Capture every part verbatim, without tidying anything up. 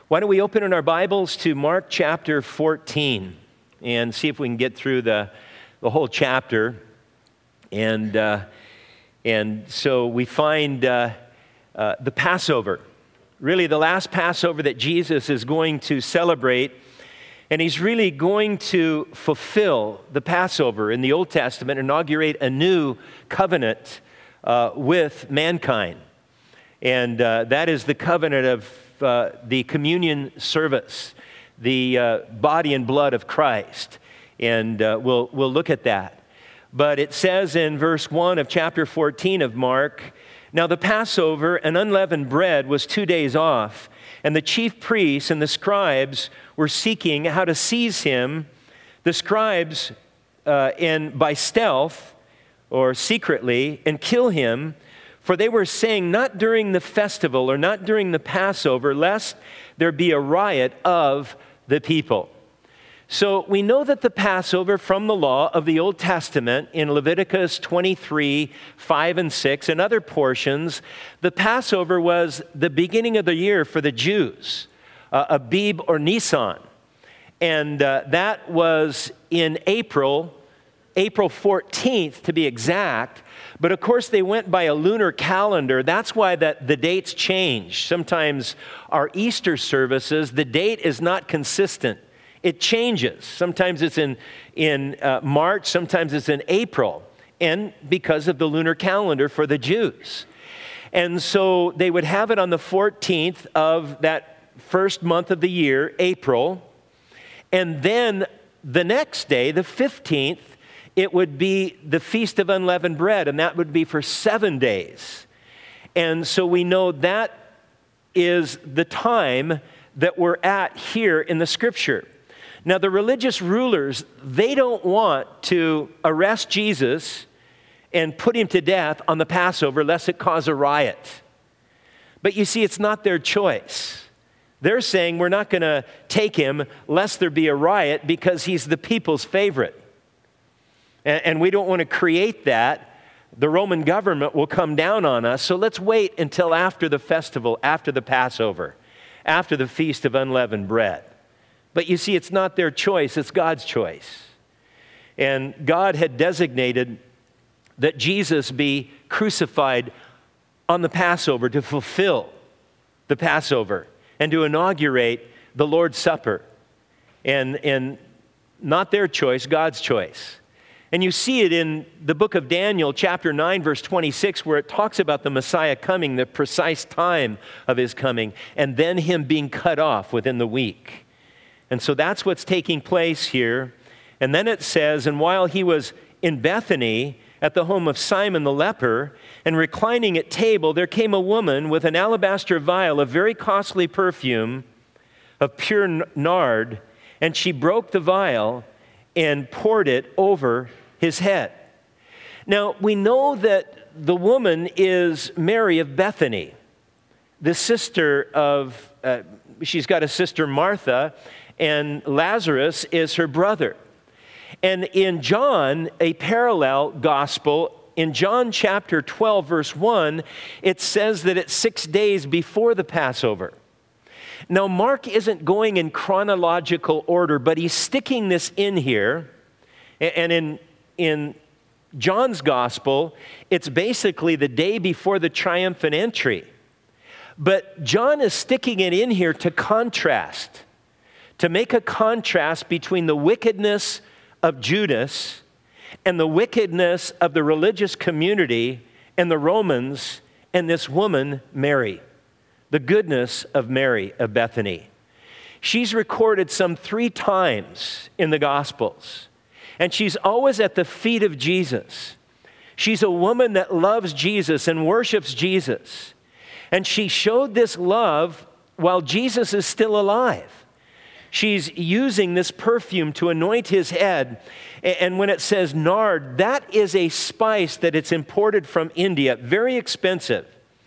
Why don't we open in our Bibles to Mark chapter fourteen and see if we can get through the, the whole chapter. And, uh, and so we find uh, uh, the Passover, really the last Passover that Jesus is going to celebrate. And he's really going to fulfill the Passover in the Old Testament, inaugurate a new covenant uh, with mankind. And uh, that is the covenant of uh, the communion service, the uh, body and blood of Christ. And uh, we'll, we'll look at that. But it says in verse one of chapter fourteen of Mark, "Now the Passover, an unleavened bread, was two days off, and the chief priests and the scribes were seeking how to seize him. The scribes, uh, in, by stealth or secretly, and kill him, for they were saying, not during the festival or not during the Passover, lest there be a riot of the people." So we know that the Passover from the law of the Old Testament in Leviticus twenty-three, five and six and other portions, the Passover was the beginning of the year for the Jews, uh, Abib or Nisan. And uh, that was in April, April fourteenth to be exact. But of course they went by a lunar calendar. That's why that the dates change. Sometimes our Easter services, the date is not consistent. It changes. Sometimes it's in, in uh, March, sometimes it's in April, and because of the lunar calendar for the Jews. And so they would have it on the fourteenth of that first month of the year, April, and then the next day, the fifteenth, it would be the Feast of Unleavened Bread, and that would be for seven days. And so we know that is the time that we're at here in the Scripture. Now, the religious rulers, they don't want to arrest Jesus and put him to death on the Passover lest it cause a riot. But you see, it's not their choice. They're saying we're not going to take him lest there be a riot because he's the people's favorite. And, and we don't want to create that. The Roman government will come down on us, so let's wait until after the festival, after the Passover, after the Feast of Unleavened Bread. But you see, it's not their choice, it's God's choice. And God had designated that Jesus be crucified on the Passover to fulfill the Passover and to inaugurate the Lord's Supper. And, and not their choice, God's choice. And you see it in the book of Daniel, chapter nine, verse twenty-six, where it talks about the Messiah coming, the precise time of his coming, and then him being cut off within the week. And so that's what's taking place here. And then it says, "And while he was in Bethany at the home of Simon the leper, and reclining at table, there came a woman with an alabaster vial of very costly perfume of pure nard, and she broke the vial and poured it over his head." Now, we know that the woman is Mary of Bethany, the sister of, uh, she's got a sister Martha, and Lazarus is her brother. And in John, a parallel gospel, in John chapter twelve, verse one, it says that it's six days before the Passover. Now, Mark isn't going in chronological order, but he's sticking this in here. And in, in John's gospel, it's basically the day before the triumphant entry. But John is sticking it in here to contrast, to make a contrast between the wickedness of Judas and the wickedness of the religious community and the Romans and this woman, Mary, the goodness of Mary of Bethany. She's recorded some three times in the Gospels, and she's always at the feet of Jesus. She's a woman that loves Jesus and worships Jesus, and she showed this love while Jesus is still alive. She's using this perfume to anoint his head. And when it says nard, that is a spice that it's imported from India, very expensive.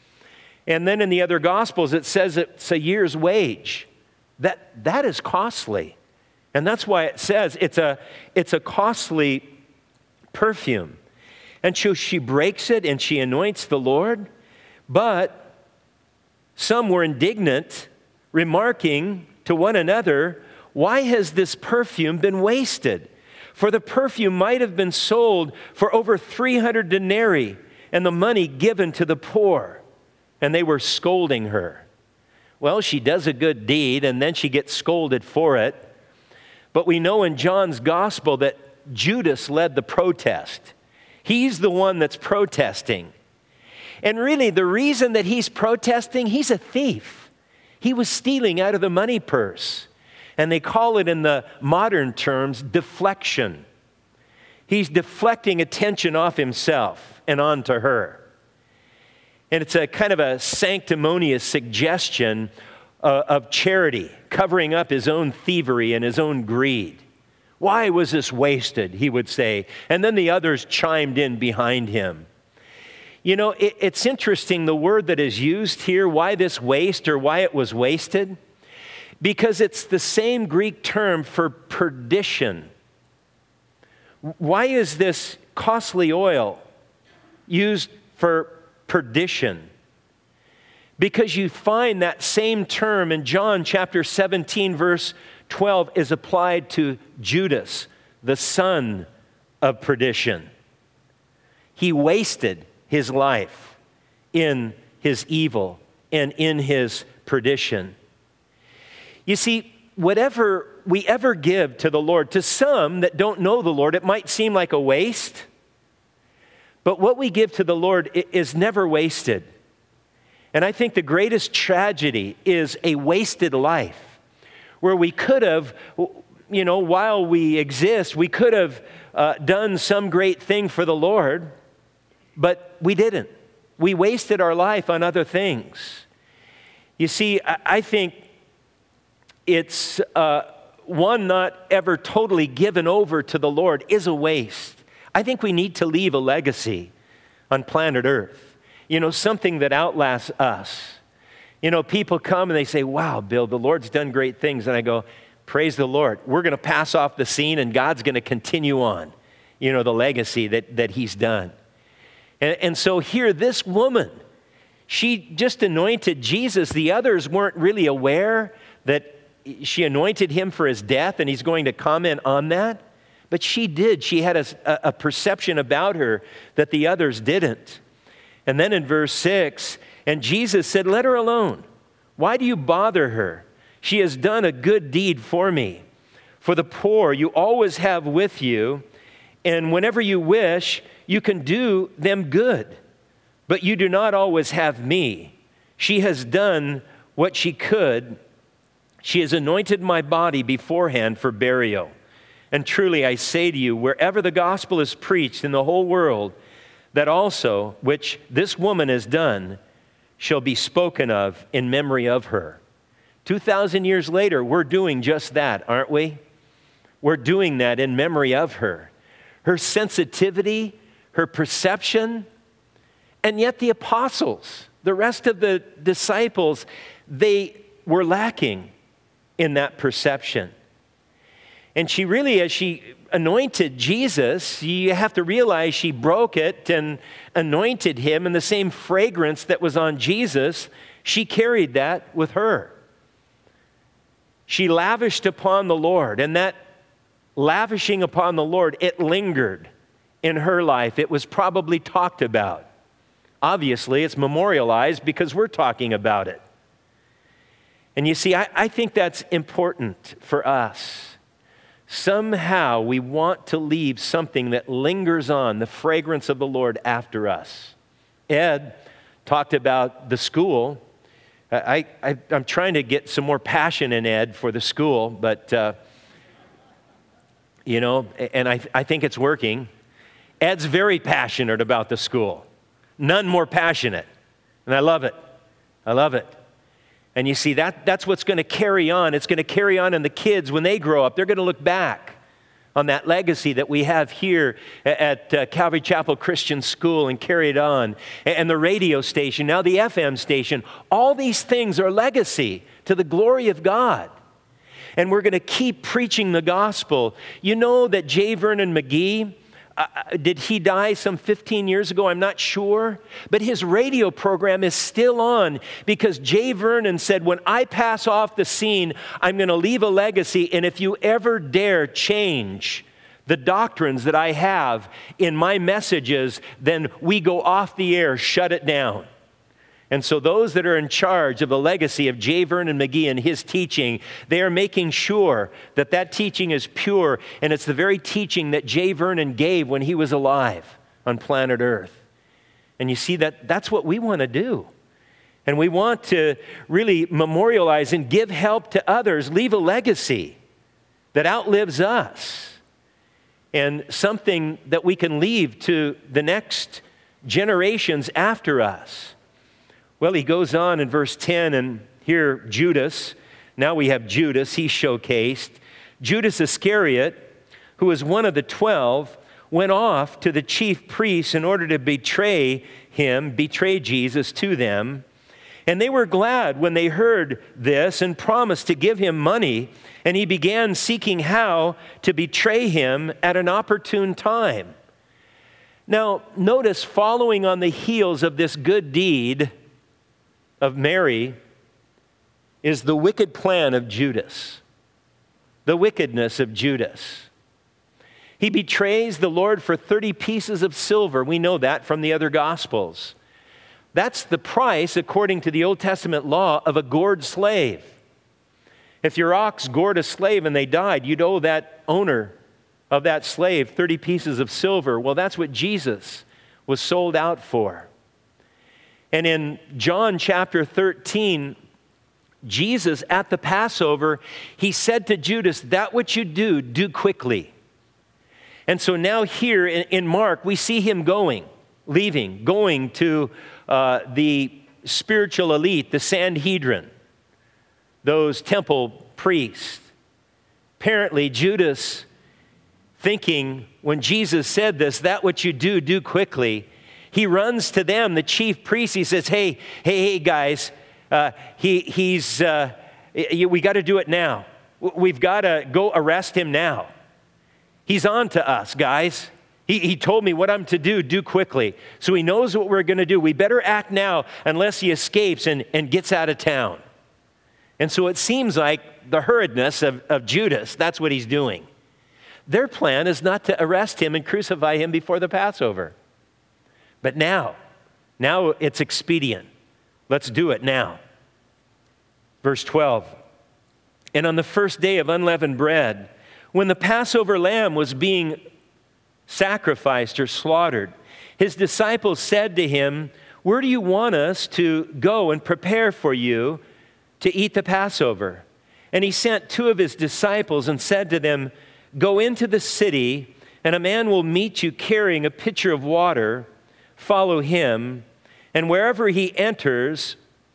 And then in the other Gospels, it says it's a year's wage. That, that is costly. And that's why it says it's a, it's a costly perfume. And so she breaks it and she anoints the Lord. But some were indignant remarking to one another, "Why has this perfume been wasted? For the perfume might have been sold for over three hundred denarii and the money given to the poor." And they were scolding her. Well, she does a good deed and then she gets scolded for it. But we know in John's gospel that Judas led the protest. He's the one that's protesting. And really, the reason that he's protesting, he's a thief. He was stealing out of the money purse. And they call it in the modern terms, deflection. He's deflecting attention off himself and onto her. And it's a kind of a sanctimonious suggestion uh, of charity, covering up his own thievery and his own greed. "Why was this wasted?" he would say. And then the others chimed in behind him. You know, it, it's interesting the word that is used here, why this waste or why it was wasted, because it's the same Greek term for perdition. Why is this costly oil used for perdition? Because you find that same term in John chapter seventeen, verse twelve, is applied to Judas, the son of perdition. He wasted his life in his evil and in his perdition. You see, whatever we ever give to the Lord, to some that don't know the Lord, it might seem like a waste, but what we give to the Lord is never wasted. And I think the greatest tragedy is a wasted life, where we could have, you know, while we exist, we could have uh, done some great thing for the Lord, but we didn't. We wasted our life on other things. You see, I, I think it's uh, one not ever totally given over to the Lord is a waste. I think we need to leave a legacy on planet Earth. You know, something that outlasts us. You know, people come and they say, "Wow, Bill, the Lord's done great things." And I go, "Praise the Lord. We're going to pass off the scene and God's going to continue on, you know, the legacy that, that he's done." And, and so here, this woman, she just anointed Jesus. The others weren't really aware that she anointed him for his death and he's going to comment on that. But she did. She had a, a perception about her that the others didn't. And then in verse six, and Jesus said, "Let her alone. Why do you bother her? She has done a good deed for me. For the poor you always have with you, and whenever you wish, you can do them good. But you do not always have me. She has done what she could. She has anointed my body beforehand for burial. And truly I say to you, wherever the gospel is preached in the whole world, that also, which this woman has done, shall be spoken of in memory of her." Two thousand years later, we're doing just that, aren't we? We're doing that in memory of her. Her sensitivity, her perception, and yet the apostles, the rest of the disciples, they were lacking in that perception. And she really, as she anointed Jesus, you have to realize she broke it and anointed him, and the same fragrance that was on Jesus, she carried that with her. She lavished upon the Lord, and that lavishing upon the Lord, it lingered in her life. It was probably talked about. Obviously, it's memorialized because we're talking about it. And you see, I, I think that's important for us. Somehow we want to leave something that lingers on, the fragrance of the Lord after us. Ed talked about the school. I, I, I'm trying to get some more passion in Ed for the school, but, uh, you know, and I, I think it's working. Ed's very passionate about the school. None more passionate. And I love it. I love it. And you see, that, that's what's going to carry on. It's going to carry on in the kids when they grow up. They're going to look back on that legacy that we have here at uh, Calvary Chapel Christian School and carry it on. And, and the radio station, now the F M station. All these things are legacy to the glory of God. And we're going to keep preaching the gospel. You know that J. Vernon McGee, uh, did he die some fifteen years ago? I'm not sure. But his radio program is still on because Jay Vernon said, when I pass off the scene, I'm going to leave a legacy. And if you ever dare change the doctrines that I have in my messages, then we go off the air, shut it down. And so those that are in charge of the legacy of J. Vernon McGee and his teaching, they are making sure that that teaching is pure, and it's the very teaching that J. Vernon gave when he was alive on planet Earth. And you see, that that's what we want to do. And we want to really memorialize and give help to others, leave a legacy that outlives us, and something that we can leave to the next generations after us. Well, he goes on in verse ten, and here Judas, now we have Judas, he's showcased. Judas Iscariot, who was one of the twelve, went off to the chief priests in order to betray him, betray Jesus to them. And they were glad when they heard this and promised to give him money. And he began seeking how to betray him at an opportune time. Now, notice, following on the heels of this good deed of Mary is the wicked plan of Judas, the wickedness of Judas. He betrays the Lord for thirty pieces of silver. We know that from the other Gospels. That's the price, according to the Old Testament law, of a gored slave. If your ox gored a slave and they died, you'd owe that owner of that slave thirty pieces of silver. Well, that's what Jesus was sold out for. And in John chapter thirteen, Jesus at the Passover, he said to Judas, that which you do, do quickly. And so now here in, in Mark, we see him going, leaving, going to uh, the spiritual elite, the Sanhedrin, those temple priests. Apparently, Judas, thinking when Jesus said this, that which you do, do quickly, he runs to them, the chief priests. He says, hey, hey, hey, guys, uh, he, he's, uh, we got to do it now. We've got to go arrest him now. He's on to us, guys. He, he told me what I'm to do, do quickly. So he knows what we're going to do. We better act now unless he escapes and, and gets out of town. And so it seems like the hurriedness of, of Judas, that's what he's doing. Their plan is not to arrest him and crucify him before the Passover. But now, now it's expedient. Let's do it now. Verse twelve, and on the first day of unleavened bread, when the Passover lamb was being sacrificed or slaughtered, his disciples said to him, where do you want us to go and prepare for you to eat the Passover? And he sent two of his disciples and said to them, go into the city, and a man will meet you carrying a pitcher of water. Follow him, and wherever he enters,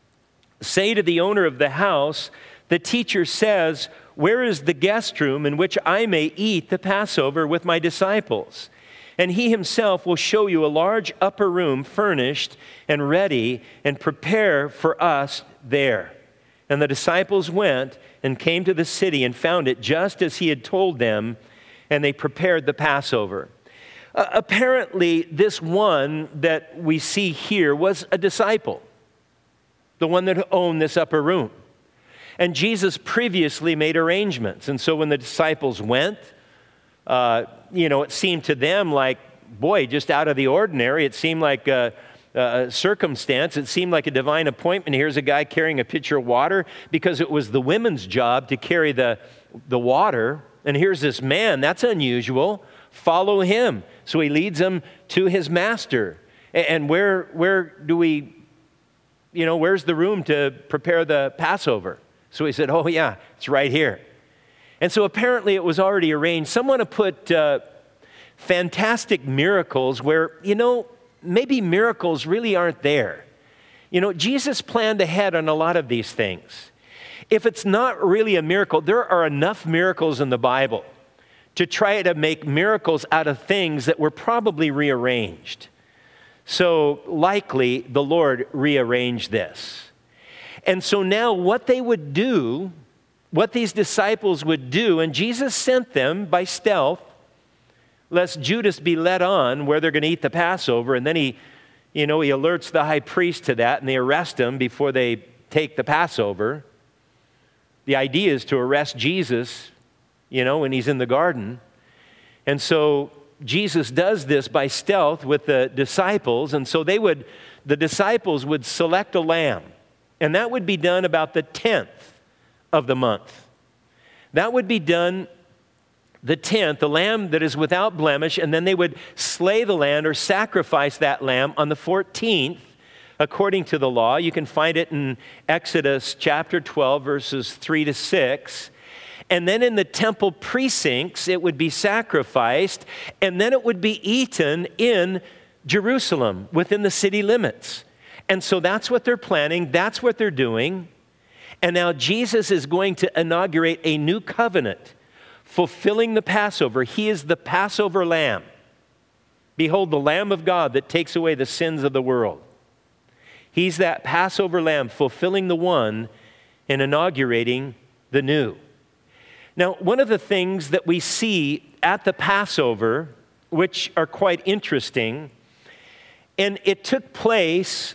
say to the owner of the house, the teacher says, where is the guest room in which I may eat the Passover with my disciples? And he himself will show you a large upper room furnished and ready, and prepare for us there. And the disciples went and came to the city and found it just as he had told them, and they prepared the Passover. Uh, apparently, this one that we see here was a disciple, the one that owned this upper room. And Jesus previously made arrangements. And so when the disciples went, uh, you know, it seemed to them like, boy, just out of the ordinary. It seemed like a, a circumstance. It seemed like a divine appointment. Here's a guy carrying a pitcher of water because it was the women's job to carry the, the water. And here's this man. That's unusual. Follow him. So he leads them to his master. And where where do we, you know, where's the room to prepare the Passover? So he said, oh yeah, it's right here. And so apparently it was already arranged. Someone had put uh, fantastic miracles where, you know, maybe miracles really aren't there. You know, Jesus planned ahead on a lot of these things. If it's not really a miracle, there are enough miracles in the Bible to try to make miracles out of things that were probably rearranged. So likely the Lord rearranged this. And so now what they would do, what these disciples would do, and Jesus sent them by stealth lest Judas be led on where they're going to eat the Passover. And then he, you know, he alerts the high priest to that, and they arrest him before they take the Passover. The idea is to arrest Jesus, you know, when he's in the garden. And so Jesus does this by stealth with the disciples. And so they would, the disciples would select a lamb. And that would be done about the tenth of the month. That would be done the tenth, the lamb that is without blemish, and then they would slay the lamb or sacrifice that lamb on the fourteenth, according to the law. You can find it in Exodus chapter twelve, verses three to six. And then in the temple precincts, it would be sacrificed, and then it would be eaten in Jerusalem, within the city limits. And so that's what they're planning, that's what they're doing. And now Jesus is going to inaugurate a new covenant, fulfilling the Passover. He is the Passover lamb. Behold, the Lamb of God that takes away the sins of the world. He's that Passover lamb, fulfilling the one and inaugurating the new. Now, one of the things that we see at the Passover, which are quite interesting, and it took place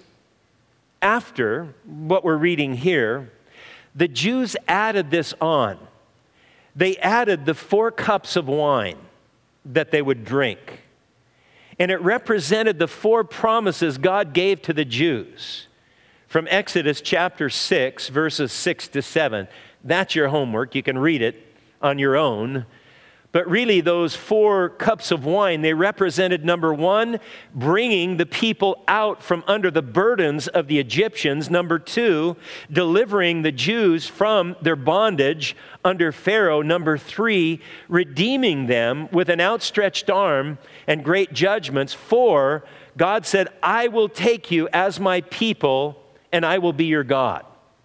after what we're reading here, the Jews added this on. They added the four cups of wine that they would drink. And it represented the four promises God gave to the Jews from Exodus chapter six, verses six to seven. That's your homework. You can read it on your own. But really, those four cups of wine, they represented, number one, bringing the people out from under the burdens of the Egyptians. Number two, delivering the Jews from their bondage under Pharaoh. Number three, redeeming them with an outstretched arm and great judgments. Four, God said, I will take you as my people, and I will be your God.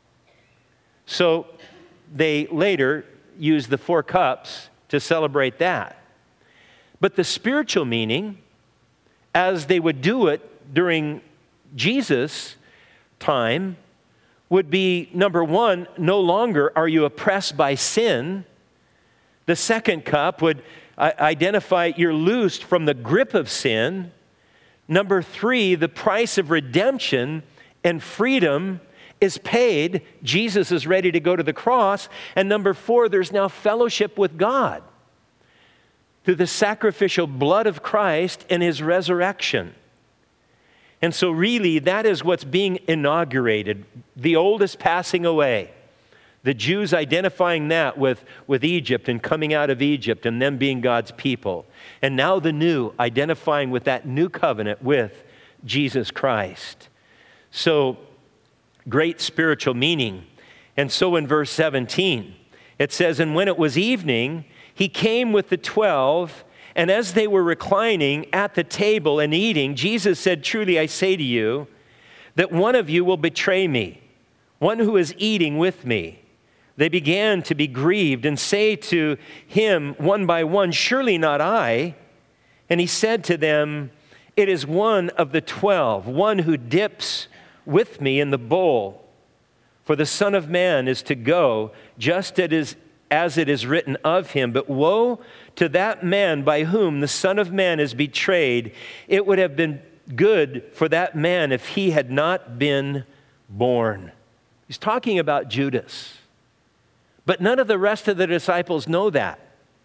So they later used the four cups to celebrate that. But the spiritual meaning, as they would do it during Jesus' time, would be, number one, no longer are you oppressed by sin. The second cup would uh, identify you're loosed from the grip of sin. Number three, the price of redemption and freedom is paid. Jesus is ready to go to the cross. And number four, there's now fellowship with God through the sacrificial blood of Christ and his resurrection. And so really, that is what's being inaugurated. The old is passing away. The Jews identifying that with, with Egypt and coming out of Egypt and them being God's people. And now the new, identifying with that new covenant with Jesus Christ. So, great spiritual meaning. And so in verse seventeen, it says, and when it was evening, he came with the twelve, and as they were reclining at the table and eating, Jesus said, truly I say to you, that one of you will betray me, one who is eating with me. They began to be grieved and say to him one by one, surely not I. And he said to them, it is one of the twelve, one who dips with me in the bowl. For the Son of Man is to go just as it is written of him. But woe to that man by whom the Son of Man is betrayed. It would have been good for that man if he had not been born. He's talking about Judas. But none of the rest of the disciples know that.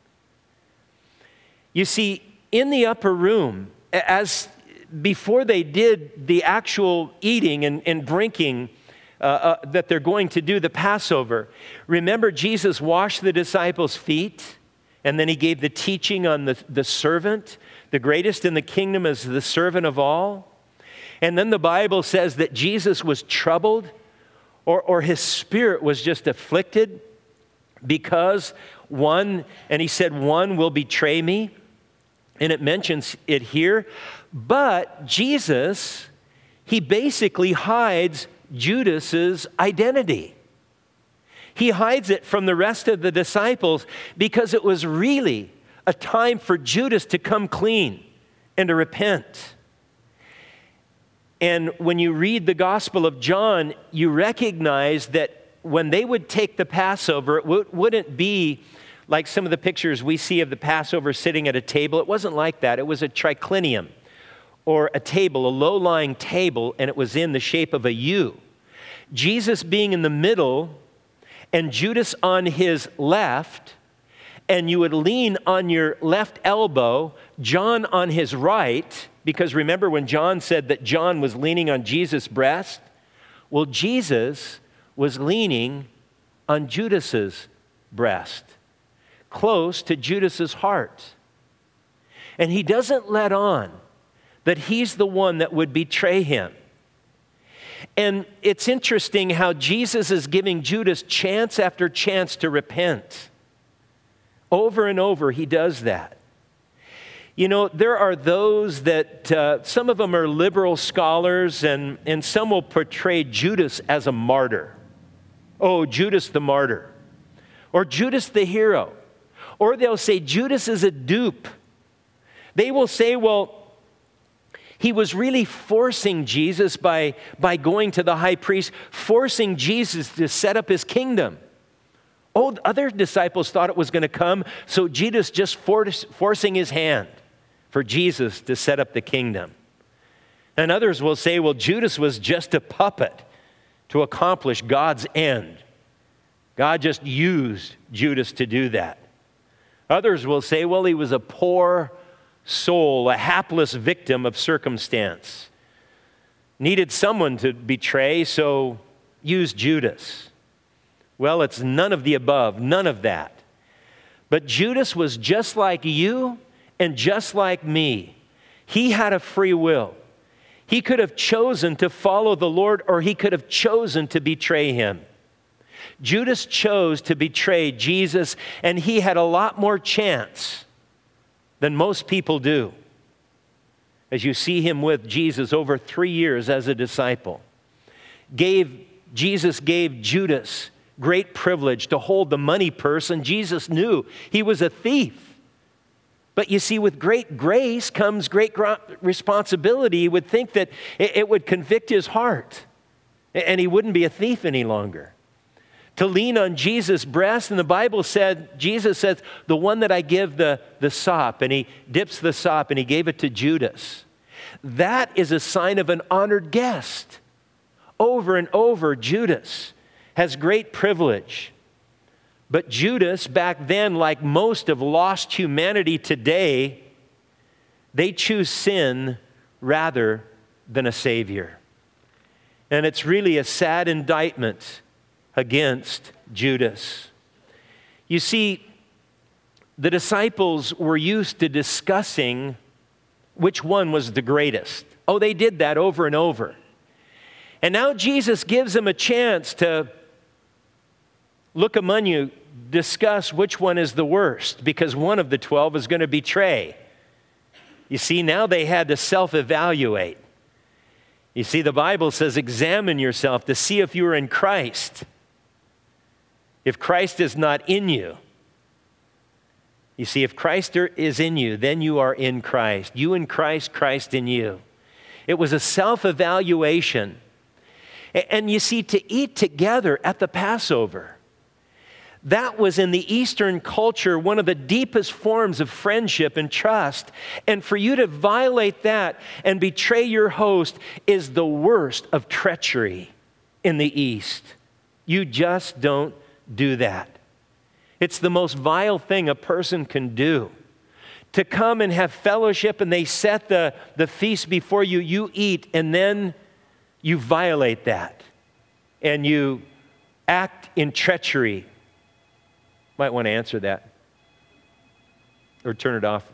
You see, in the upper room, as before they did the actual eating and, and drinking uh, uh, that they're going to do, the Passover, remember Jesus washed the disciples' feet, and then he gave the teaching on the, the servant. The greatest in the kingdom is the servant of all. And then the Bible says that Jesus was troubled, or, or his spirit was just afflicted, because one, and he said, one will betray me. And it mentions it here. But Jesus, he basically hides Judas's identity. He hides it from the rest of the disciples because it was really a time for Judas to come clean and to repent. And when you read the Gospel of John, you recognize that when they would take the Passover, it w- wouldn't be like some of the pictures we see of the Passover sitting at a table. It wasn't like that. It was a triclinium, or a table, a low-lying table, and it was in the shape of a U. Jesus being in the middle and Judas on his left, and you would lean on your left elbow, John on his right, because remember when John said that John was leaning on Jesus' breast? Well, Jesus was leaning on Judas's breast, close to Judas's heart. And he doesn't let on that he's the one that would betray him. And it's interesting how Jesus is giving Judas chance after chance to repent. Over and over, he does that. You know, there are those that, uh, some of them are liberal scholars, and, and some will portray Judas as a martyr. Oh, Judas the martyr. Or Judas the hero. Or they'll say Judas is a dupe. They will say, well, he was really forcing Jesus by, by going to the high priest, forcing Jesus to set up his kingdom. Oh, the other disciples thought it was going to come, so Judas just force, forcing his hand for Jesus to set up the kingdom. And others will say, well, Judas was just a puppet to accomplish God's end. God just used Judas to do that. Others will say, well, he was a poor soul, a hapless victim of circumstance. Needed someone to betray, so used Judas. Well, it's none of the above, none of that. But Judas was just like you and just like me. He had a free will. He could have chosen to follow the Lord, or he could have chosen to betray him. Judas chose to betray Jesus, and he had a lot more chance than most people do. As you see him with Jesus over three years as a disciple. Gave, Jesus gave Judas great privilege to hold the money purse, and Jesus knew he was a thief. But you see, with great grace comes great responsibility. You would think that it would convict his heart, and he wouldn't be a thief any longer. To lean on Jesus' breast, and the Bible said, Jesus says, the one that I give the, the sop, and he dips the sop, and he gave it to Judas. That is a sign of an honored guest. Over and over, Judas has great privilege. But Judas, back then, like most of lost humanity today, they choose sin rather than a Savior. And it's really a sad indictment against Judas. You see, the disciples were used to discussing which one was the greatest. Oh, they did that over and over. And now Jesus gives them a chance to look among you, discuss which one is the worst, because one of the twelve is going to betray. You see, now they had to self-evaluate. You see, the Bible says, examine yourself to see if you are in Christ. If Christ is not in you, you see, if Christ is in you, then you are in Christ. You in Christ, Christ in you. It was a self-evaluation. And you see, to eat together at the Passover, that was in the Eastern culture one of the deepest forms of friendship and trust. And for you to violate that and betray your host is the worst of treachery in the East. You just don't do that. It's the most vile thing a person can do. To come and have fellowship, and they set the, the feast before you, you eat, and then you violate that. And you act in treachery. Might want to answer that. Or turn it off.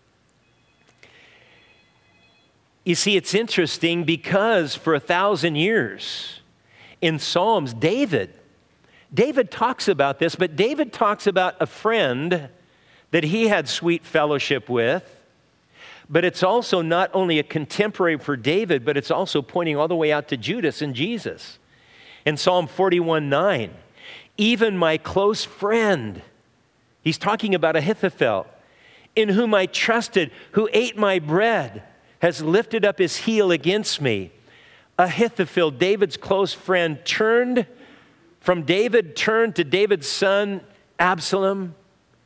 You see, it's interesting because for a thousand years in Psalms, David David talks about this, but David talks about a friend that he had sweet fellowship with. But it's also not only a contemporary for David, but it's also pointing all the way out to Judas and Jesus. In Psalm forty-one nine, even my close friend, he's talking about Ahithophel, in whom I trusted, who ate my bread, has lifted up his heel against me. Ahithophel, David's close friend, turned From David turned to David's son, Absalom,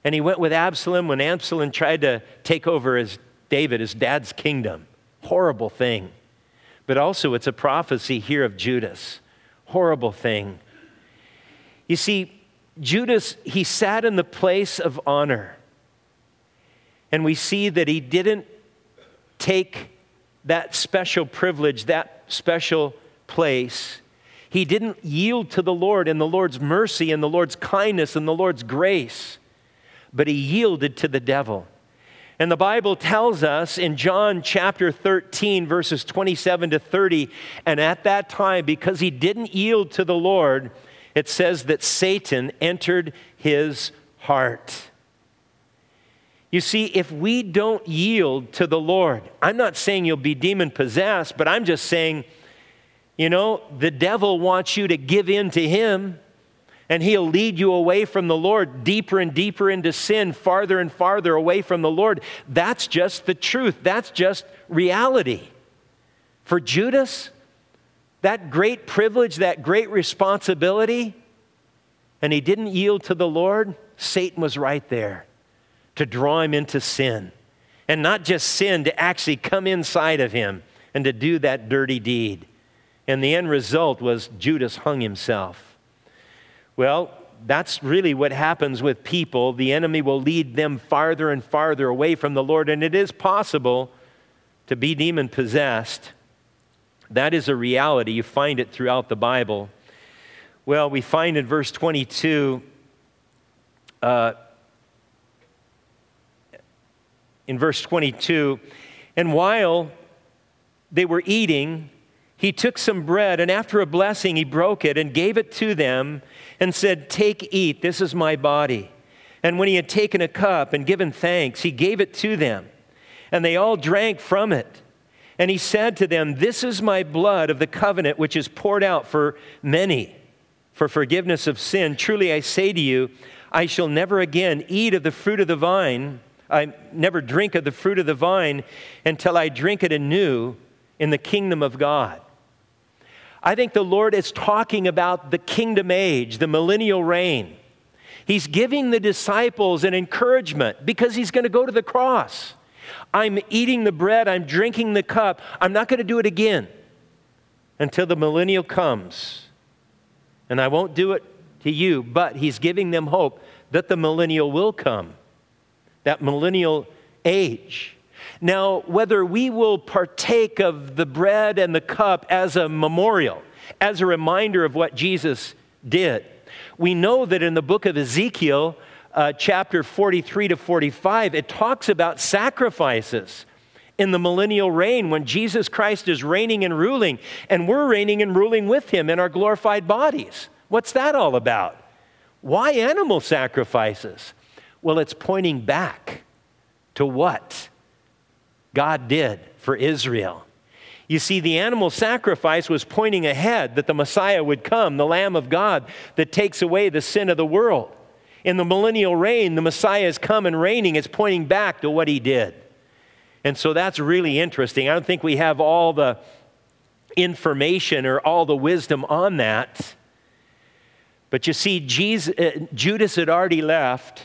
And he went with Absalom when Absalom tried to take over his David, his dad's kingdom. Horrible thing. But also it's a prophecy here of Judas. Horrible thing. You see, Judas, he sat in the place of honor. And we see that he didn't take that special privilege, that special place. He didn't yield to the Lord and the Lord's mercy and the Lord's kindness and the Lord's grace, but he yielded to the devil. And the Bible tells us in John chapter thirteen, verses twenty-seven to thirty, and at that time, because he didn't yield to the Lord, it says that Satan entered his heart. You see, if we don't yield to the Lord, I'm not saying you'll be demon-possessed, but I'm just saying, you know, the devil wants you to give in to him, and he'll lead you away from the Lord, deeper and deeper into sin, farther and farther away from the Lord. That's just the truth. That's just reality. For Judas, that great privilege, that great responsibility, and he didn't yield to the Lord, Satan was right there to draw him into sin. And not just sin, to actually come inside of him and to do that dirty deed. And the end result was Judas hung himself. Well, that's really what happens with people. The enemy will lead them farther and farther away from the Lord. And it is possible to be demon-possessed. That is a reality. You find it throughout the Bible. Well, we find in verse twenty-two, uh, in verse twenty-two, and while they were eating, he took some bread, and after a blessing, he broke it and gave it to them and said, "Take, eat, this is my body." And when he had taken a cup and given thanks, he gave it to them, and they all drank from it. And he said to them, "This is my blood of the covenant, which is poured out for many for forgiveness of sin. Truly I say to you, I shall never again eat of the fruit of the vine. I never drink of the fruit of the vine until I drink it anew in the kingdom of God." I think the Lord is talking about the kingdom age, the millennial reign. He's giving the disciples an encouragement because he's going to go to the cross. I'm eating the bread, I'm drinking the cup. I'm not going to do it again until the millennial comes. And I won't do it to you, but he's giving them hope that the millennial will come, that millennial age. Now, whether we will partake of the bread and the cup as a memorial, as a reminder of what Jesus did, we know that in the book of Ezekiel, uh, chapter forty-three to forty-five, it talks about sacrifices in the millennial reign when Jesus Christ is reigning and ruling, and we're reigning and ruling with him in our glorified bodies. What's that all about? Why animal sacrifices? Well, it's pointing back to what God did for Israel. You see, the animal sacrifice was pointing ahead that the Messiah would come, the Lamb of God that takes away the sin of the world. In the millennial reign, the Messiah is come and reigning. It's pointing back to what he did. And so that's really interesting. I don't think we have all the information or all the wisdom on that. But you see, Jesus, uh, Judas had already left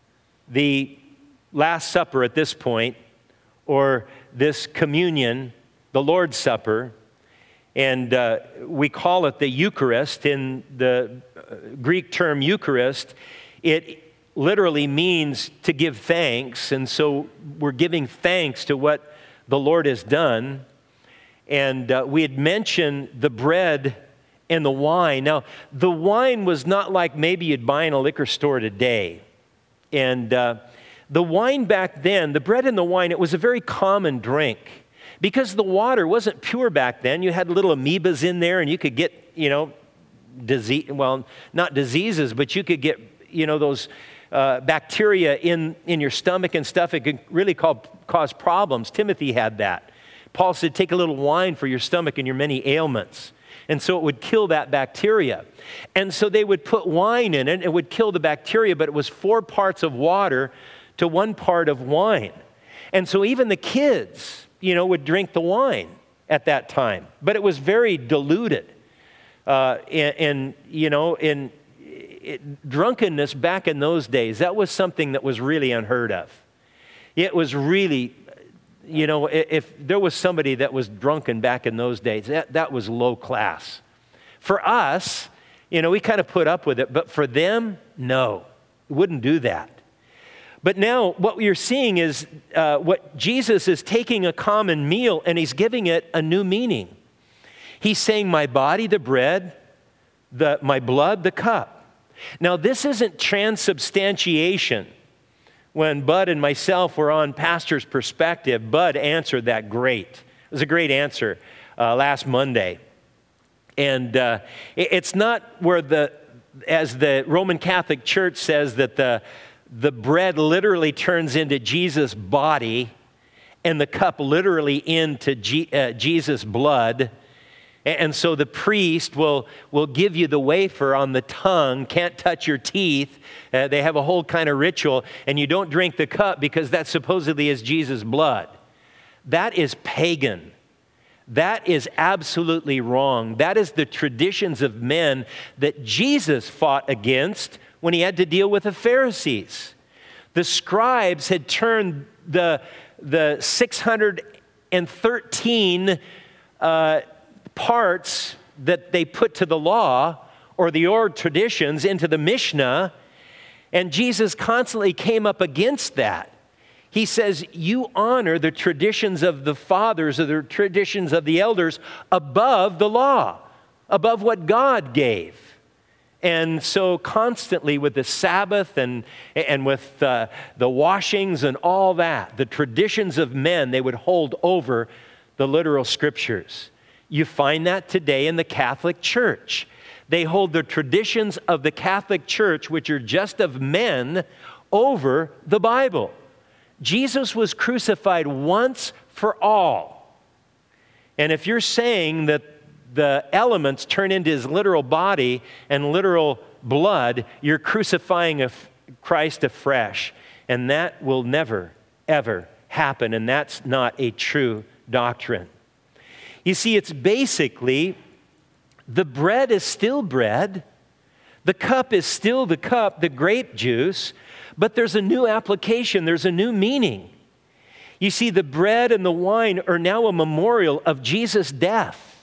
the Last Supper at this point, or this communion, the Lord's Supper, and uh, we call it the Eucharist. In the uh, Greek term Eucharist, it literally means to give thanks, and so we're giving thanks to what the Lord has done. And uh, we had mentioned the bread and the wine. Now, the wine was not like maybe you'd buy in a liquor store today. And uh, the wine back then, the bread and the wine, it was a very common drink. Because the water wasn't pure back then, you had little amoebas in there, and you could get, you know, disease, well, not diseases, but you could get, you know, those uh, bacteria in, in your stomach and stuff. It could really call, cause problems. Timothy had that. Paul said, take a little wine for your stomach and your many ailments. And so it would kill that bacteria. And so they would put wine in it. It would kill the bacteria, but it was four parts of water to one part of wine. And so even the kids, you know, would drink the wine at that time. But it was very diluted. Uh, and, and, you know, and it, drunkenness back in those days, that was something that was really unheard of. It was really, you know, if there was somebody that was drunken back in those days, that, that was low class. For us, you know, we kind of put up with it, but for them, no, we wouldn't do that. But now what you're seeing is uh, what Jesus is taking a common meal and he's giving it a new meaning. He's saying, my body, the bread, the, my blood, the cup. Now this isn't transubstantiation. When Bud and myself were on Pastor's Perspective, Bud answered that great. It was a great answer uh, last Monday. And uh, it, it's not where the, as the Roman Catholic Church says, that the, the bread literally turns into Jesus' body and the cup literally into G, uh, Jesus' blood. And so the priest will, will give you the wafer on the tongue, can't touch your teeth. Uh, they have a whole kind of ritual, and you don't drink the cup because that supposedly is Jesus' blood. That is pagan. That is absolutely wrong. That is the traditions of men that Jesus fought against when he had to deal with the Pharisees. The scribes had turned the, the six hundred thirteen uh, parts that they put to the law or the oral traditions into the Mishnah, and Jesus constantly came up against that. He says, you honor the traditions of the fathers or the traditions of the elders above the law, above what God gave. And so constantly with the Sabbath and, and with uh, the washings and all that, the traditions of men, they would hold over the literal scriptures. You find that today in the Catholic Church. They hold the traditions of the Catholic Church, which are just of men, over the Bible. Jesus was crucified once for all. And if you're saying that the elements turn into his literal body and literal blood, you're crucifying a Christ afresh. And that will never, ever happen. And that's not a true doctrine. You see, it's basically the bread is still bread, the cup is still the cup, the grape juice, but there's a new application, there's a new meaning. You see, the bread and the wine are now a memorial of Jesus' death,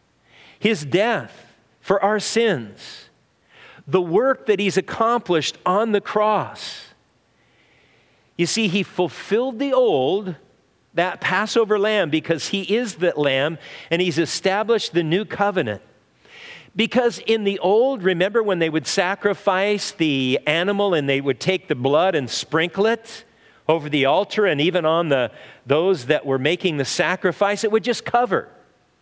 his death for our sins, the work that he's accomplished on the cross. You see, he fulfilled the old, that Passover lamb, because he is that lamb, and he's established the new covenant. Because in the old, remember when they would sacrifice the animal and they would take the blood and sprinkle it over the altar and even on the those that were making the sacrifice, it would just cover.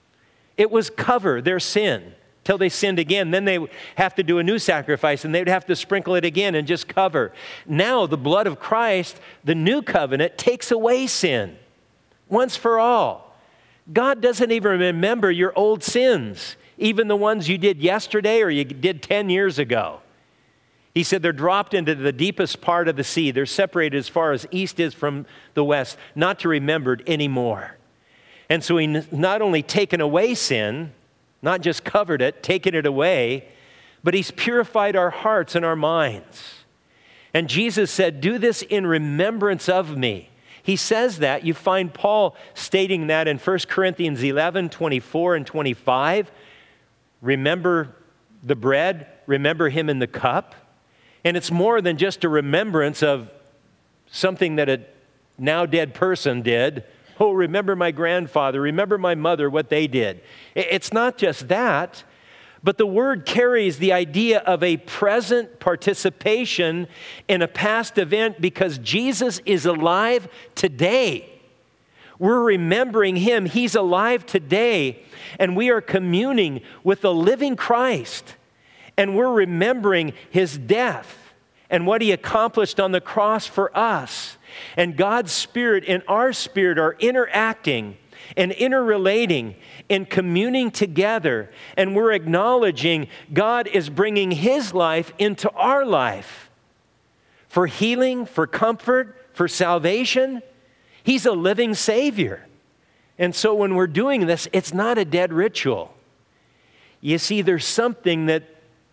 It was cover their sin till they sinned again. Then they would have to do a new sacrifice and they would have to sprinkle it again and just cover. Now the blood of Christ, the new covenant, takes away sin. Once for all. God doesn't even remember your old sins, even the ones you did yesterday or you did ten years ago. He said they're dropped into the deepest part of the sea. They're separated as far as east is from the west, not to be remembered anymore. And so he's not only taken away sin, not just covered it, taken it away, but he's purified our hearts and our minds. And Jesus said, do this in remembrance of me. He says that. You find Paul stating that in First Corinthians eleven, twenty-four and twenty-five. Remember the bread, remember him in the cup. And it's more than just a remembrance of something that a now dead person did. Oh, remember my grandfather, remember my mother, what they did. It's not just that, but the word carries the idea of a present participation in a past event because Jesus is alive today. We're remembering him. He's alive today, and we are communing with the living Christ, and we're remembering his death and what he accomplished on the cross for us. And God's Spirit and our spirit are interacting and interrelating and communing together, and we're acknowledging God is bringing his life into our life for healing, for comfort, for salvation. He's a living Savior. And so when we're doing this, it's not a dead ritual. You see, there's something that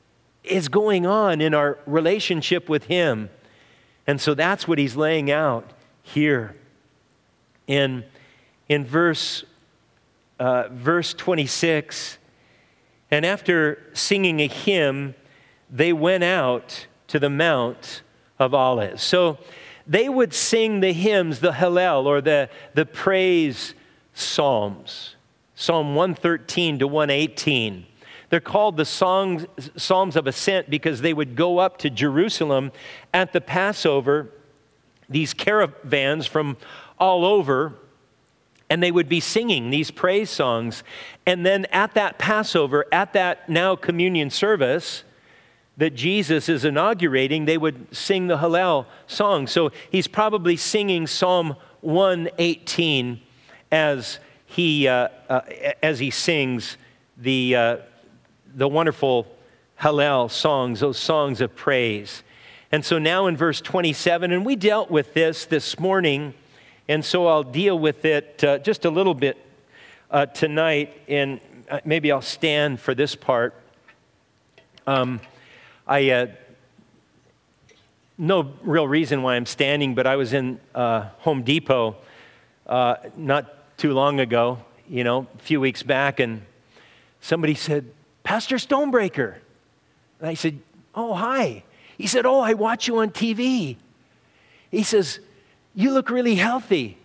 is going on in our relationship with him. And so that's what he's laying out here. In, in verse, uh, verse twenty-six, and after singing a hymn, they went out to the Mount of Olives. So they would sing the hymns, the Hallel, or the, the praise psalms, Psalm one thirteen to one eighteen. They're called the songs, Psalms of Ascent because they would go up to Jerusalem at the Passover, these caravans from all over, and they would be singing these praise songs. And then at that Passover, at that now communion service that Jesus is inaugurating, they would sing the Hallel song. So he's probably singing Psalm one eighteen as he uh, uh, as he sings the uh, the wonderful Hallel songs, those songs of praise. And so now in verse twenty-seven, and we dealt with this this morning, and so I'll deal with it uh, just a little bit uh, tonight, and maybe I'll stand for this part. Um, I uh, no real reason why I'm standing, but I was in uh, Home Depot uh, not too long ago, you know, a few weeks back, and somebody said, "Pastor Stonebreaker." And I said, "Oh, hi." He said, "Oh, I watch you on T V." He says, "You look really healthy.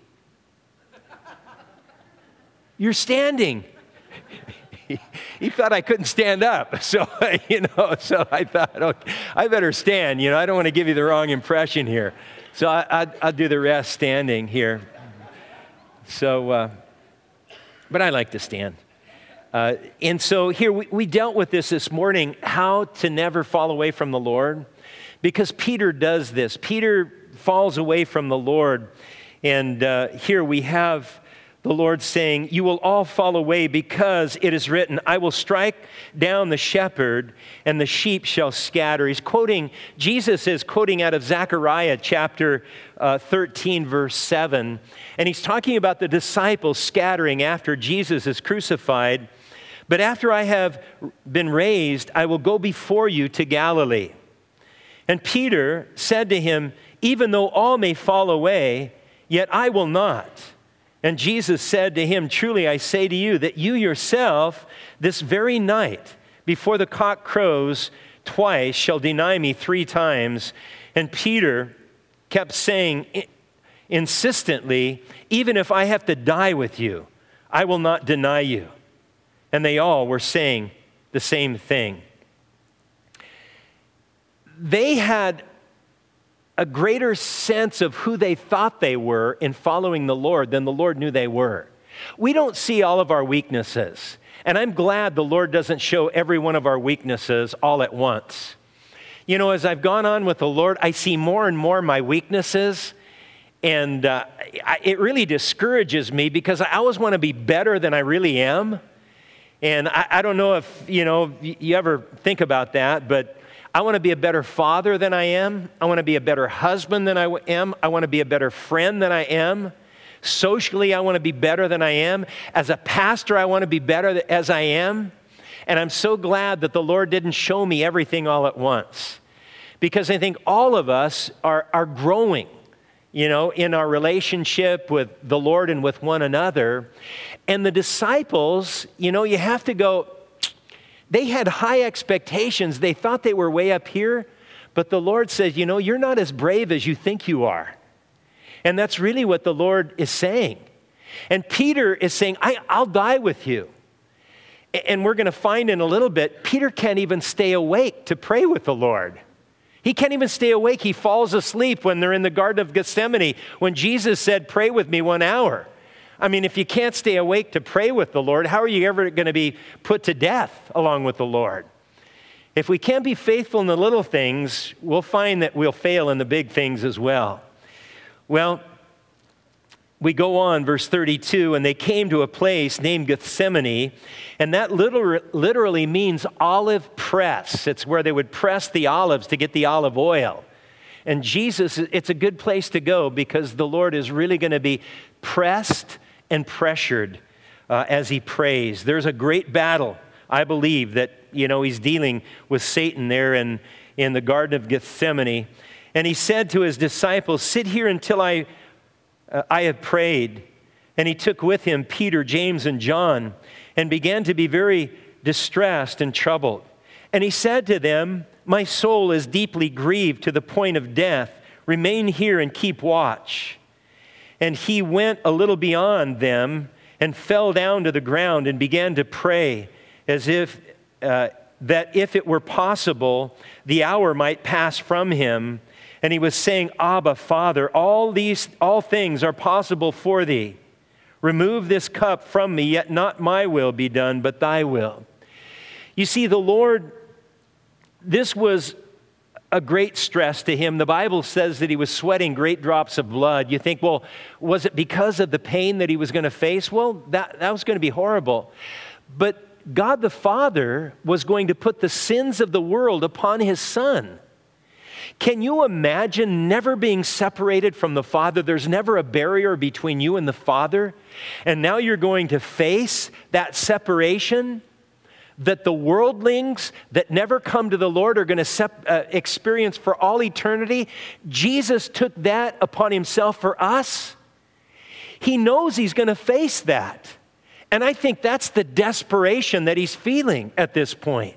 You're standing." he, he thought I couldn't stand up. So, you know, so I thought, okay, I better stand. You know, I don't want to give you the wrong impression here. So I, I, I'll do the rest standing here. So, uh, but I like to stand. Uh, and so here we, we dealt with this this morning, how to never fall away from the Lord, because Peter does this. Peter falls away from the Lord, and uh, here we have the Lord saying, "You will all fall away because it is written, I will strike down the shepherd and the sheep shall scatter." He's quoting, Jesus is quoting out of Zechariah chapter uh, thirteen, verse seven, and he's talking about the disciples scattering after Jesus is crucified. "But after I have been raised, I will go before you to Galilee." And Peter said to him, "Even though all may fall away, yet I will not." And Jesus said to him, "Truly I say to you that you yourself this very night, before the cock crows twice, shall deny me three times." And Peter kept saying insistently, "Even if I have to die with you, I will not deny you." And they all were saying the same thing. They had a greater sense of who they thought they were in following the Lord than the Lord knew they were. We don't see all of our weaknesses, and I'm glad the Lord doesn't show every one of our weaknesses all at once. You know, as I've gone on with the Lord, I see more and more my weaknesses, and uh, I, it really discourages me because I always want to be better than I really am. And I, I don't know if, you know, you ever think about that, but I want to be a better father than I am. I want to be a better husband than I am. I want to be a better friend than I am. Socially, I want to be better than I am. As a pastor, I want to be better as I am. And I'm so glad that the Lord didn't show me everything all at once, because I think all of us are, are growing, you know, in our relationship with the Lord and with one another. And the disciples, you know, you have to go, they had high expectations. They thought they were way up here, but the Lord says, you know, you're not as brave as you think you are. And that's really what the Lord is saying. And Peter is saying, I, I'll die with you. And we're going to find in a little bit, Peter can't even stay awake to pray with the Lord. He can't even stay awake. He falls asleep when they're in the Garden of Gethsemane, when Jesus said, "Pray with me one hour." I mean, if you can't stay awake to pray with the Lord, how are you ever going to be put to death along with the Lord? If we can't be faithful in the little things, we'll find that we'll fail in the big things as well. Well, we go on, verse thirty-two, and they came to a place named Gethsemane, and that literally means olive press. It's where they would press the olives to get the olive oil. And Jesus, it's a good place to go because the Lord is really going to be pressed and pressured uh, as he prays. There's a great battle I believe that, you know, he's dealing with Satan there in, in the Garden of Gethsemane. And he said to his disciples, sit here until I, uh, I have prayed. And he took with him Peter, James, and John, and began to be very distressed and troubled. And he said to them, my soul is deeply grieved to the point of death. Remain here and keep watch. And he went a little beyond them and fell down to the ground and began to pray as if uh, that if it were possible, the hour might pass from him. And he was saying, Abba, Father, all these, all things are possible for thee. Remove this cup from me, yet not my will be done, but thy will. You see, the Lord, this was a great stress to him. The Bible says that he was sweating great drops of blood. You think, well, was it because of the pain that he was going to face? Well, that, that was going to be horrible. But God the Father was going to put the sins of the world upon his Son. Can you imagine never being separated from the Father? There's never a barrier between you and the Father. And now you're going to face that separation that the worldlings that never come to the Lord are going to sep- uh, experience for all eternity. Jesus took that upon himself for us. He knows he's going to face that. And I think that's the desperation that he's feeling at this point.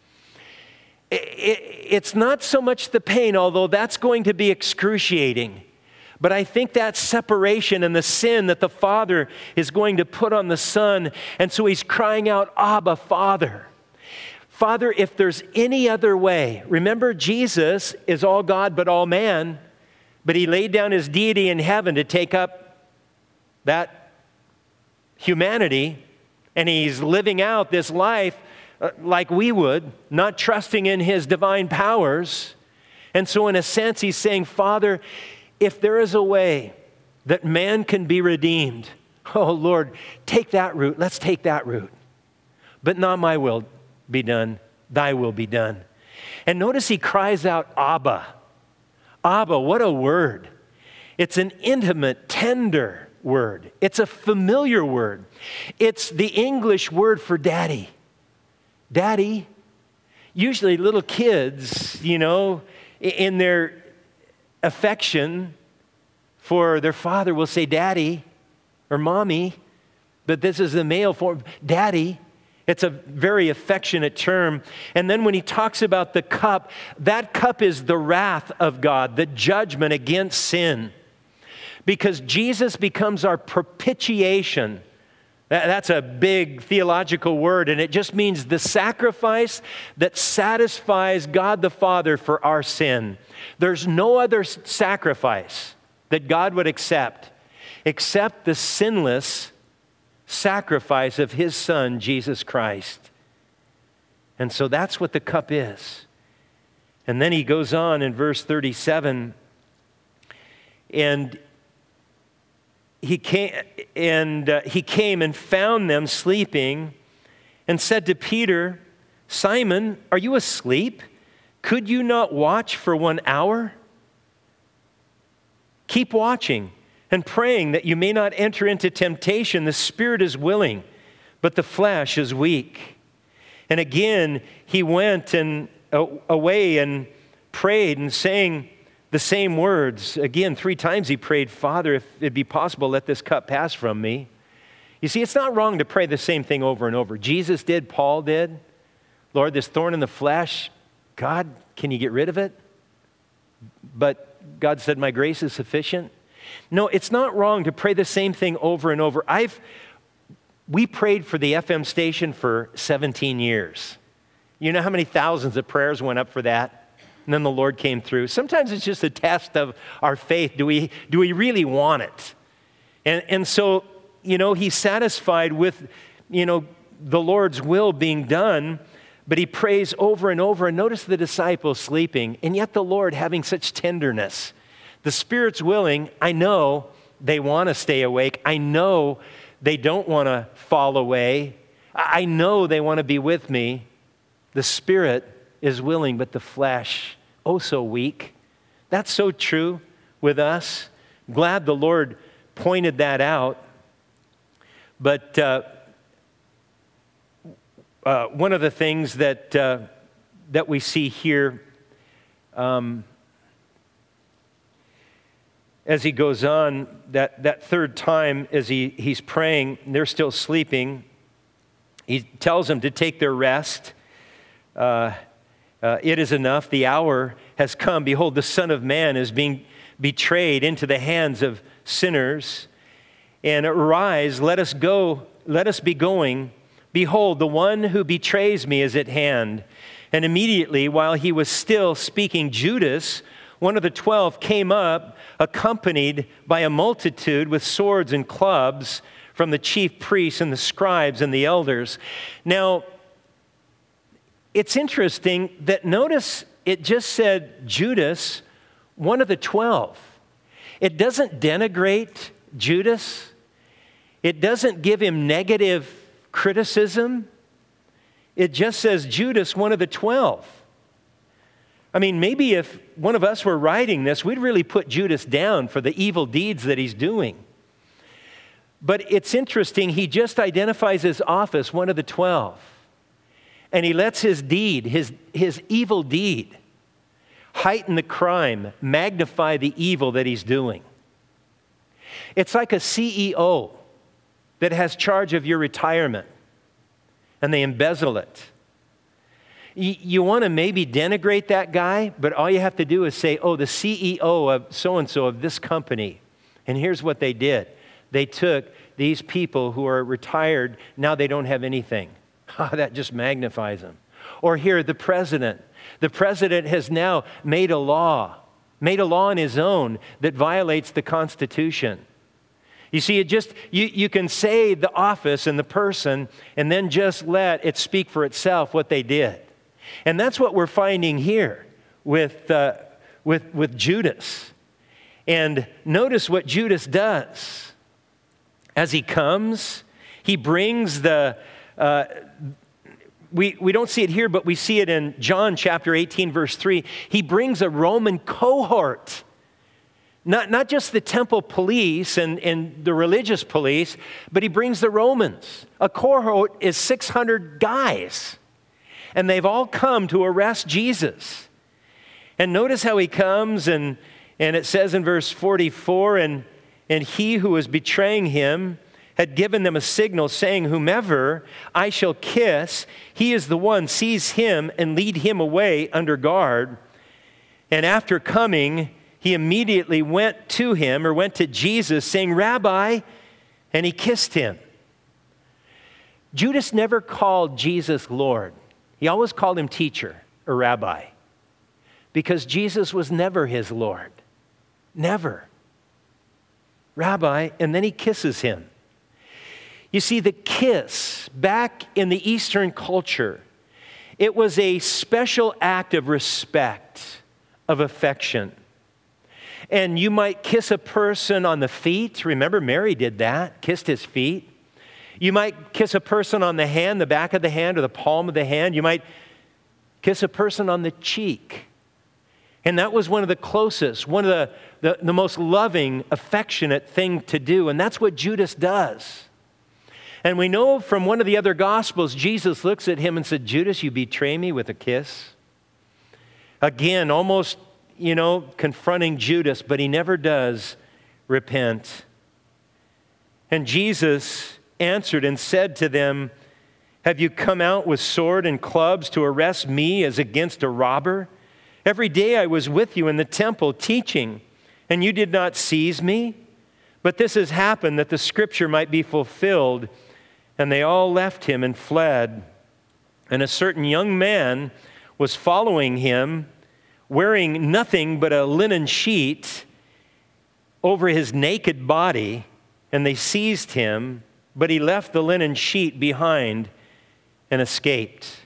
It's not so much the pain, although that's going to be excruciating. But I think that separation and the sin that the Father is going to put on the Son. And so he's crying out, Abba, Father. Father, if there's any other way. Remember, Jesus is all God but all man. But he laid down his deity in heaven to take up that humanity. And he's living out this life Uh, like we would, not trusting in his divine powers. And so in a sense, he's saying, Father, if there is a way that man can be redeemed, oh Lord, take that route. Let's take that route. But not my will be done, thy will be done. And notice he cries out, Abba. Abba, what a word. It's an intimate, tender word. It's a familiar word. It's the English word for daddy. Daddy. Usually little kids, you know, in their affection for their father will say daddy or mommy, but this is the male form, daddy. It's a very affectionate term. And then when he talks about the cup, that cup is the wrath of God, the judgment against sin. Because Jesus becomes our propitiation. That's a big theological word, and it just means the sacrifice that satisfies God the Father for our sin. There's no other sacrifice that God would accept except the sinless sacrifice of his Son, Jesus Christ. And so that's what the cup is. And then he goes on in verse thirty-seven, and He came, and uh, he came and found them sleeping and said to Peter, Simon, are you asleep? Could you not watch for one hour? Keep watching and praying that you may not enter into temptation. The spirit is willing, but the flesh is weak. And again, he went and uh, away and prayed and saying the same words. Again, three times he prayed, Father, if it be possible, let this cup pass from me. You see, it's not wrong to pray the same thing over and over. Jesus did, Paul did. Lord, this thorn in the flesh, God, can you get rid of it? But God said, my grace is sufficient. No, it's not wrong to pray the same thing over and over. I've, we prayed for the F M station for seventeen years. You know how many thousands of prayers went up for that? And then the Lord came through. Sometimes it's just a test of our faith. Do we, do we really want it? And, and so, you know, he's satisfied with, you know, the Lord's will being done, but he prays over and over. And notice the disciples sleeping, and yet the Lord having such tenderness. The Spirit's willing. I know they want to stay awake. I know they don't want to fall away. I know they want to be with me. The Spirit is willing, but the flesh, oh so weak. That's so true with us. Glad the Lord pointed that out. But uh, uh, one of the things that, uh, that we see here um, as he goes on, that, that third time as he, he's praying, they're still sleeping. He tells them to take their rest. Uh, uh, it is enough. The hour has come. Behold, the Son of Man is being betrayed into the hands of sinners. And arise, let us go, let us be going. Behold, the one who betrays me is at hand. And immediately, while he was still speaking, Judas, one of the twelve, came up, accompanied by a multitude with swords and clubs from the chief priests and the scribes and the elders. Now, it's interesting that notice it just said Judas, one of the twelve. It doesn't denigrate Judas. It doesn't give him negative criticism. It just says Judas, one of the twelve. I mean, maybe if one of us were writing this, we'd really put Judas down for the evil deeds that he's doing. But it's interesting, he just identifies his office, one of the twelve. And he lets his deed, his, his evil deed, heighten the crime, magnify the evil that he's doing. It's like a C E O that has charge of your retirement, and they embezzle it. You, you want to maybe denigrate that guy, but all you have to do is say, oh, the C E O of so-and-so of this company, and here's what they did. They took these people who are retired, now they don't have anything. That just magnifies them. Or here, the president. The president has now made a law, made a law on his own that violates the Constitution. You see, it just, you, you can say the office and the person and then just let it speak for itself what they did. And that's what we're finding here with, uh, with, with Judas. And notice what Judas does. As he comes, he brings the, uh, we, we don't see it here, but we see it in John chapter eighteen, verse three. He brings a Roman cohort. Not, not just the temple police and, and the religious police, but he brings the Romans. A cohort is six hundred guys. And they've all come to arrest Jesus. And notice how he comes, and, and it says in verse forty-four, and, and he who was betraying him had given them a signal, saying, whomever I shall kiss, he is the one. Seize him and lead him away under guard. And after coming, he immediately went to him, or went to Jesus, saying, Rabbi, and he kissed him. Judas never called Jesus Lord. He always called him teacher or rabbi, because Jesus was never his Lord. Never. Rabbi, and then he kisses him. You see, the kiss, back in the Eastern culture, it was a special act of respect, of affection. And you might kiss a person on the feet. Remember, Mary did that, kissed his feet. You might kiss a person on the hand, the back of the hand, or the palm of the hand. You might kiss a person on the cheek. And that was one of the closest, one of the, the, the most loving, affectionate thing to do. And that's what Judas does. And we know from one of the other Gospels, Jesus looks at him and said, Judas, you betray me with a kiss? Again, almost, you know, confronting Judas, but he never does repent. And Jesus answered and said to them, have you come out with sword and clubs to arrest me as against a robber? Every day I was with you in the temple teaching, and you did not seize me. But this has happened that the scripture might be fulfilled. And they all left him and fled. And a certain young man was following him, wearing nothing but a linen sheet over his naked body. And they seized him, but he left the linen sheet behind and escaped.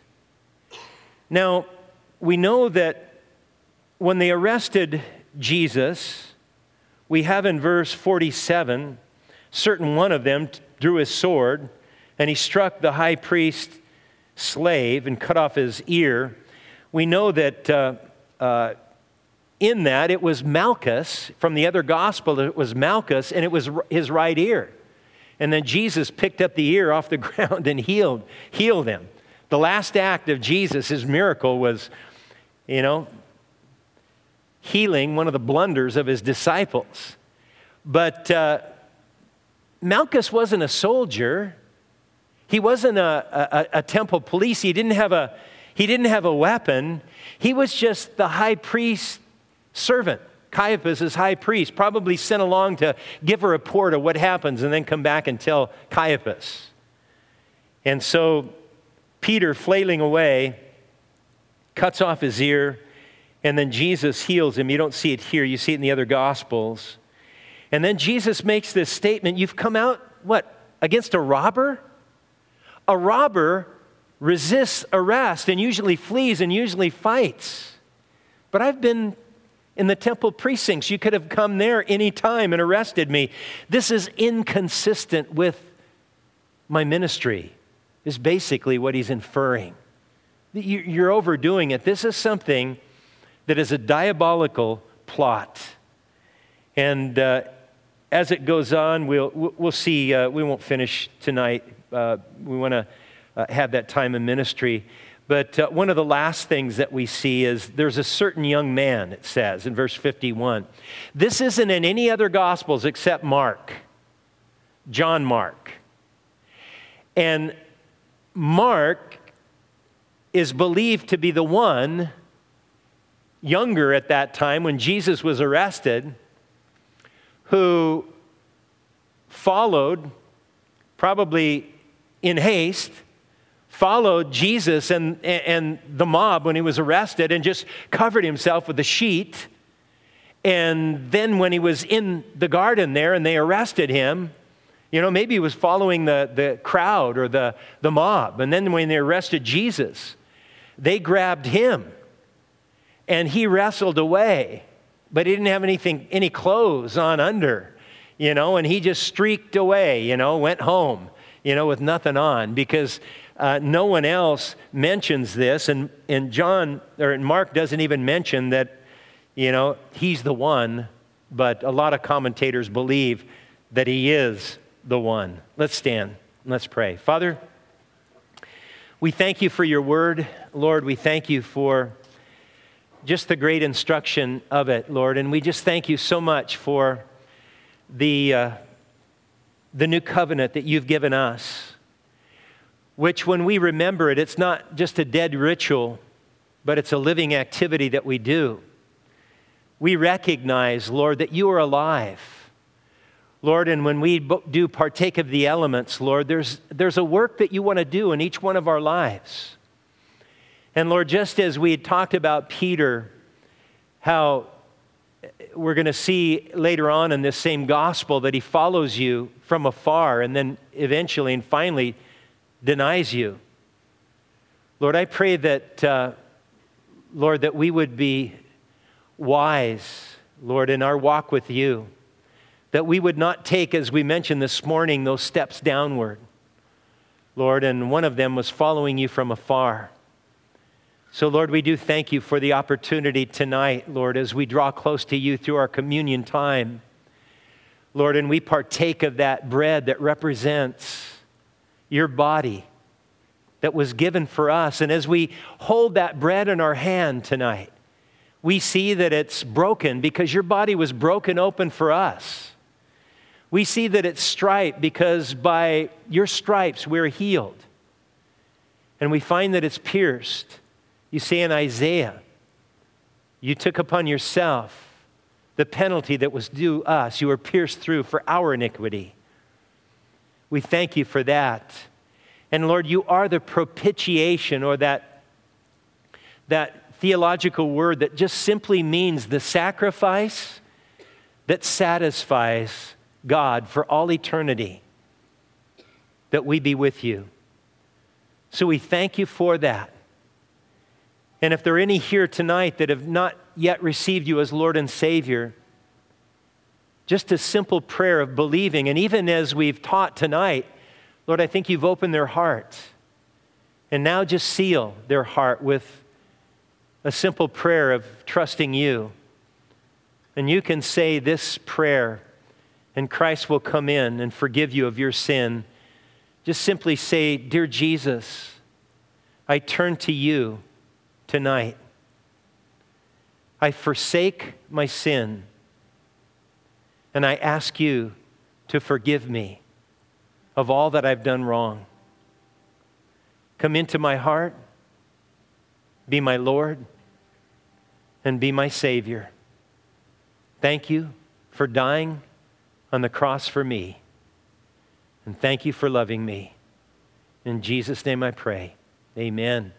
Now, we know that when they arrested Jesus, we have in verse forty-seven, certain one of them drew his sword, and he struck the high priest's slave and cut off his ear. We know that uh, uh, in that it was Malchus, from the other gospel, it was Malchus, and it was his right ear. And then Jesus picked up the ear off the ground and healed, healed him. The last act of Jesus, his miracle, was, you know, healing one of the blunders of his disciples. But uh, Malchus wasn't a soldier. He wasn't a, a, a temple police. He didn't have a, he didn't have a weapon. He was just the high priest's servant. Caiaphas is high priest, probably sent along to give a report of what happens and then come back and tell Caiaphas. And so Peter, flailing away, cuts off his ear, and then Jesus heals him. You don't see it here. You see it in the other Gospels. And then Jesus makes this statement, you've come out, what, against a robber? A robber resists arrest and usually flees and usually fights. But I've been in the temple precincts. You could have come there any time and arrested me. This is inconsistent with my ministry, is basically what he's inferring. You're overdoing it. This is something that is a diabolical plot. And uh, as it goes on, we'll, we'll see, uh, we won't finish tonight. Uh, we want to uh, have that time in ministry. But uh, one of the last things that we see is there's a certain young man, it says in verse fifty-one. This isn't in any other Gospels except Mark, John Mark. And Mark is believed to be the one, younger at that time when Jesus was arrested, who followed, probably in haste, followed Jesus and, and the mob when he was arrested and just covered himself with a sheet. And then when he was in the garden there and they arrested him, you know, maybe he was following the, the crowd or the, the mob. And then when they arrested Jesus, they grabbed him and he wrestled away. But he didn't have anything, any clothes on under, you know, and he just streaked away, you know, went home, you know, with nothing on, because uh, no one else mentions this. And, and John, or Mark doesn't even mention that, you know, he's the one, but a lot of commentators believe that he is the one. Let's stand. Let's pray. Father, we thank you for your word. Lord, we thank you for just the great instruction of it, Lord. And we just thank you so much for the, uh, the new covenant that you've given us, which when we remember it, it's not just a dead ritual, but it's a living activity that we do. We recognize, Lord, that you are alive. Lord, and when we do partake of the elements, Lord, there's, there's a work that you want to do in each one of our lives. And Lord, just as we had talked about Peter, how we're going to see later on in this same gospel that he follows you from afar and then eventually and finally denies you. Lord, I pray that, uh, Lord, that we would be wise, Lord, in our walk with you. That we would not take, as we mentioned this morning, those steps downward, Lord, and one of them was following you from afar. So, Lord, we do thank you for the opportunity tonight, Lord, as we draw close to you through our communion time, Lord, and we partake of that bread that represents your body that was given for us. And as we hold that bread in our hand tonight, we see that it's broken because your body was broken open for us. We see that it's striped because by your stripes we're healed. And we find that it's pierced. You say in Isaiah, you took upon yourself the penalty that was due us. You were pierced through for our iniquity. We thank you for that. And Lord, you are the propitiation, or that, that theological word that just simply means the sacrifice that satisfies God for all eternity, that we be with you. So we thank you for that. And if there are any here tonight that have not yet received you as Lord and Savior, just a simple prayer of believing, and even as we've taught tonight, Lord, I think you've opened their heart. And now just seal their heart with a simple prayer of trusting you. And you can say this prayer, and Christ will come in and forgive you of your sin. Just simply say, "Dear Jesus, I turn to you tonight. I forsake my sin, and I ask you to forgive me of all that I've done wrong. Come into my heart, be my Lord, and be my Savior. Thank you for dying on the cross for me, and thank you for loving me. In Jesus' name I pray, amen.